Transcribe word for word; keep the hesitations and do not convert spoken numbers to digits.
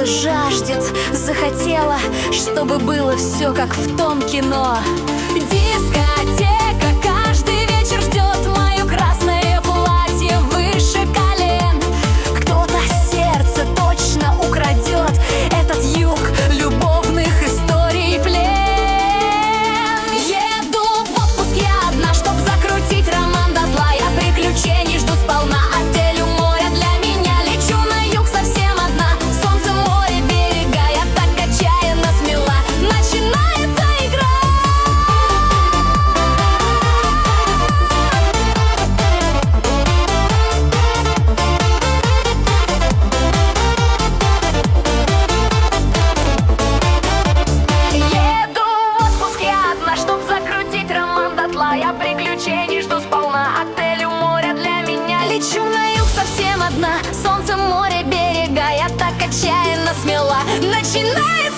жаждет, захотела, чтобы было все как в том кино. Дискотека каждый вечер ждет мое красное платье выше колен. Кто-то сердце точно украдет, этот юг любовных историй плен. Еду в отпуск я одна, чтоб закрутить роман дотла. Я приключений жду сполна, отель у моря для меня. Лечу на юг совсем одна, солнце, море, берега. Я так отчаянно смела, начинается игра. Еду в отпуск я одна, чтоб закрутить роман дотла. Я приключений жду сполна, отель у моря для меня. Лечу на юг совсем одна, солнце, море, берега. Я так отчаянно смела, начинается